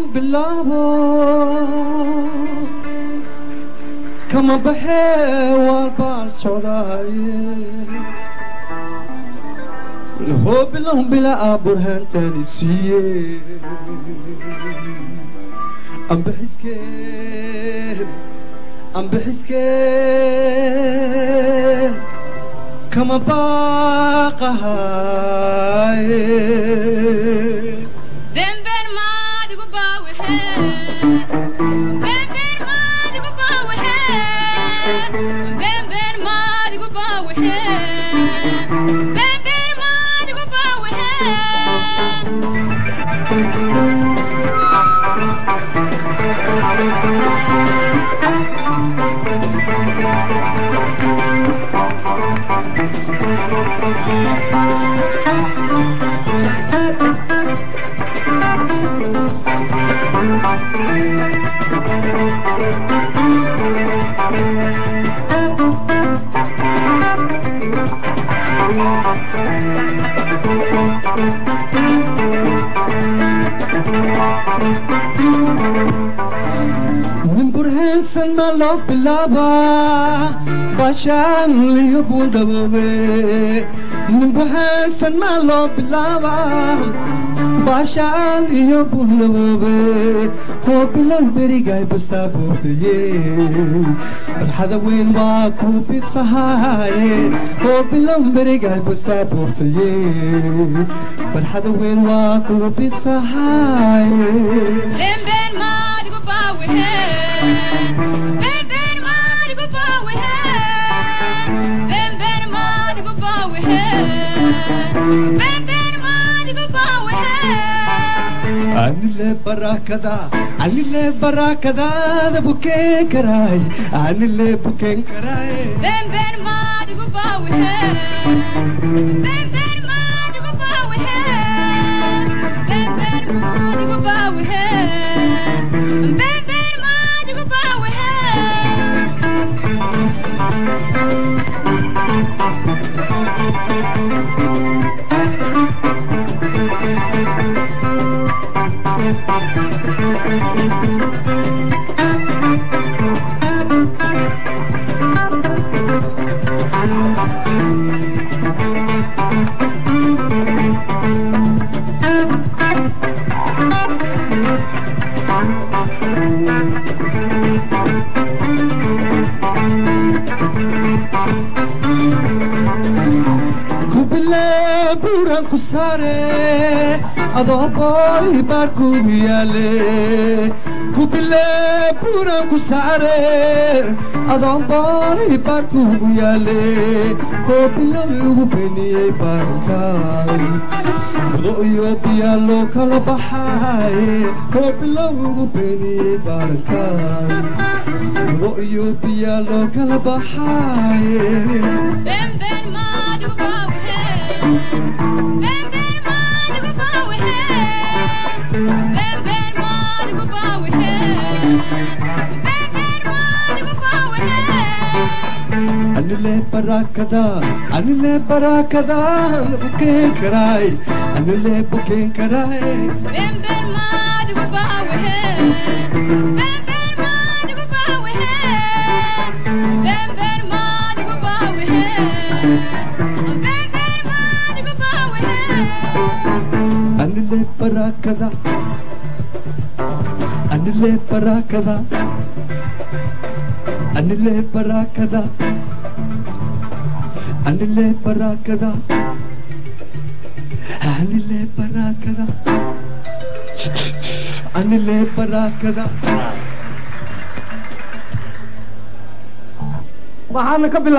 bilaabo kama baxee waalbaan socdaaye lahoo bilow bilaa burhaantani siiye ambixiskeen kama baaqahaye bember maadigu baawaxe bember maadigu baawaxe bember maadigu baawaxe bember maadigu baawaxe من برهنسن ما لو بلابا باشان ليو بودبوبي من برهنسن ما لو بلابا باشان ليو بودبوبي هو بلو بريقاي بستابوتي الحذوين واكو بيك صهاي هو بلو بريقاي بستابوتي الحذوين واكو بيك صهاي bember maadigu baawaxe bember maadigu baawaxe bember maadigu baawaxe bember maadigu baawaxe anile barakada da buken karay anile buken karay bember maadigu baawaxe bember maadigu baawaxe bember maadigu baawaxe bember maadigu baawaxe kubile buran kusare adoboi barku yale kubile buran kusare adoboi barku yale kubile ubeni barkai royo bialo kala bahai kubile ubeni barkai royo bialo kala bahai bember maadigu baawaxe bember maadigu baawaxe bember maadigu baawaxe bember maadigu baawaxe anile barakada buken karay anile buken karay bember maadigu baawaxe bember maadigu baawaxe bember maadigu baawaxe bember maadigu baawaxe anile barakada anile barakada anile barakada anile barakada anile barakada anile barakada waxaana ka